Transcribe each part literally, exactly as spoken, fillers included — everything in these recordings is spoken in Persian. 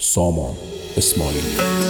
سامان اسماعیلی.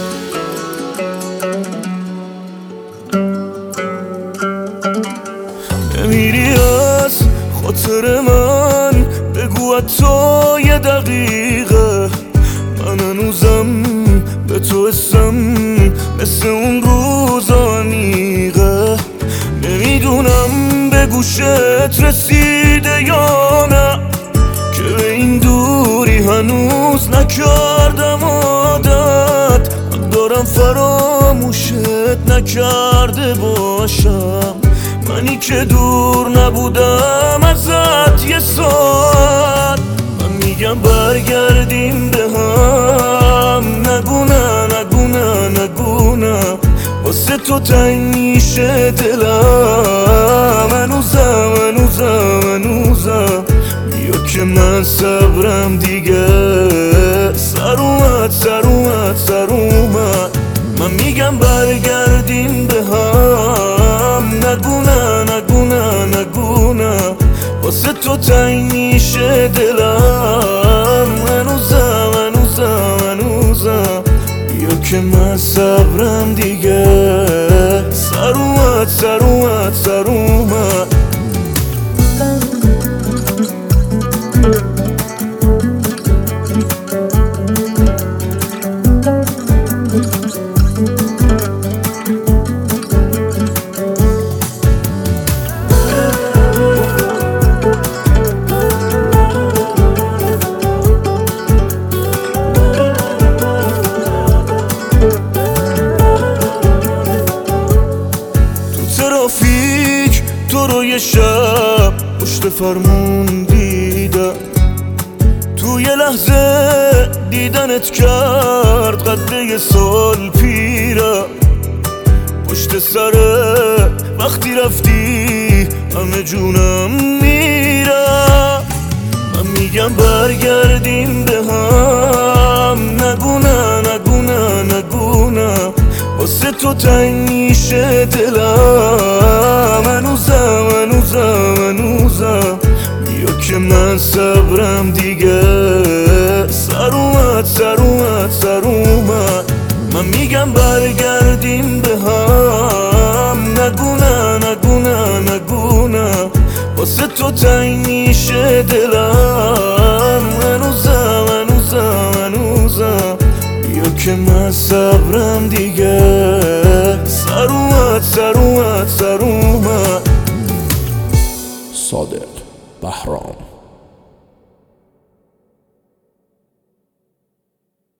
نمیری از خاطر من، بگو حتی یه دقیقه. من هنوزم به تو حسم مثل اون روزا عمیقه. نمیدونم به گوشت رسیده یا نه، که به این دوری هنوز نکردم عادت. دارم فراموشت نکرده باشم، منی که دور نبودم ازت یه ساعت. من میگم برگردیم به هم، نگو نه نگو نه نگو نه، واسه تو تنگ میشه دلم. هنوزم هنوزم هنوزم بیا که من صبرم دیگه سر اومد سر اومد سر اومد. من میگم برگردیم به هم، نگو نه نگو نه نگو نه، واسه تو تنگ میشه دلم. هنوزم هنوزم هنوزم بیا که من صبرم دیگه سر اومد سر اومد سر اومد. ترافیک تو رو یه شب پشت فرمون دیدم، تو یه لحظه دیدنت کرد قد یه سال پیرم. پشت سره وقتی رفتی همه جونم میرم. من میگم برگردیم به هم، نگو نه نگو نه نگو نه، واسه تو تنگ میشه دلم. هنوزم هنوزم هنوزم بیا که من صبرم دیگه سر اومد سر اومد سر اومد. من میگم برگردیم به هم، نگو نه نگو نه نگو نه، واسه تو تنگ میشه دلم. هنوزم هنوزم هنوزم بیا که من صبرم دیگه سر اومد سر اومد سر اومد. صادق بهرام.